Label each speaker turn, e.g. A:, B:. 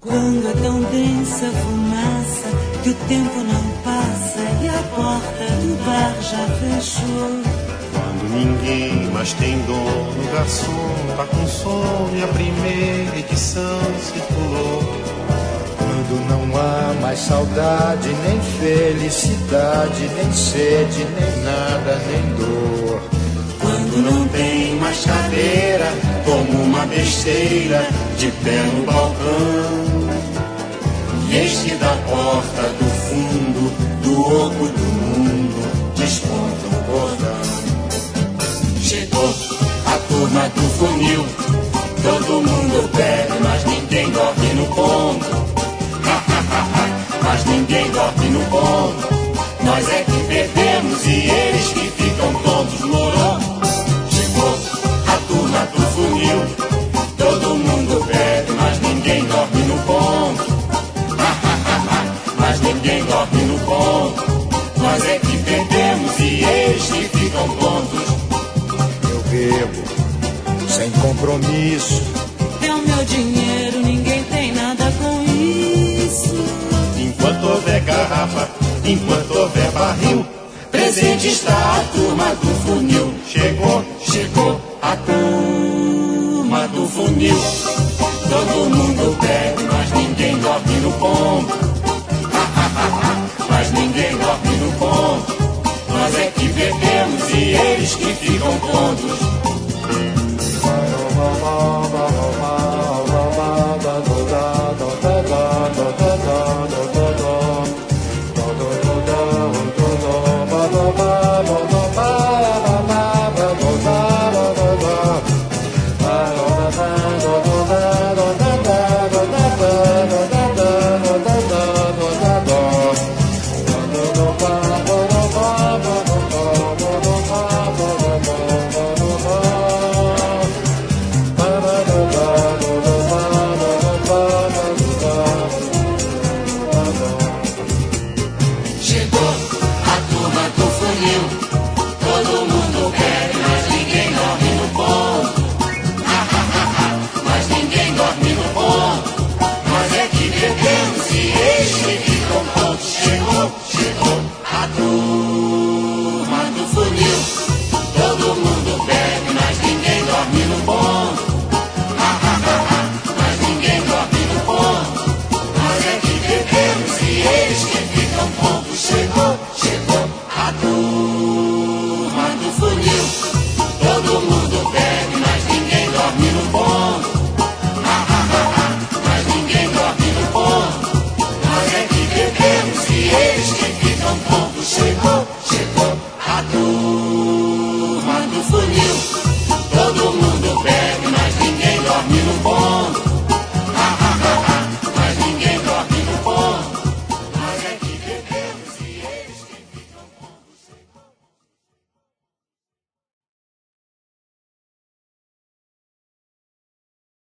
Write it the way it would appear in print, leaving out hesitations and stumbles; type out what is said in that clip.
A: Quando é tão densa a fumaça que o tempo não passa e a porta do bar já fechou.
B: Quando ninguém mais tem dono, o garçom tá com sono e a primeira edição circulou.
C: Quando não há mais saudade, nem felicidade, nem sede, nem nada, nem dor.
B: Quando não tem mais cadeira, como uma besteira, de pé no balcão. E eis que da porta do fundo, do oco do mundo, desponta um cordão. Chegou a turma do funil, todo mundo bebe, mas ninguém dorme no ponto. Mas ninguém dorme no ponto. Nós é que bebemos e eles que ficam todos morão. Chegou a turma do funil, todo mundo bebe, mas ninguém dorme no ponto. Mas ninguém dorme no ponto. Nós é que bebemos e eles que ficam tontos.
C: Eu bebo, sem compromisso.
A: É o meu dinheiro, ninguém tem nada com isso.
B: Enquanto houver garrafa, enquanto houver barril, presente está a turma do funil. Chegou a turma do funil. Todo mundo bebe, mas ninguém dorme no ponto. Mas ninguém dorme no ponto. Nós é que bebemos e eles que ficam tontos.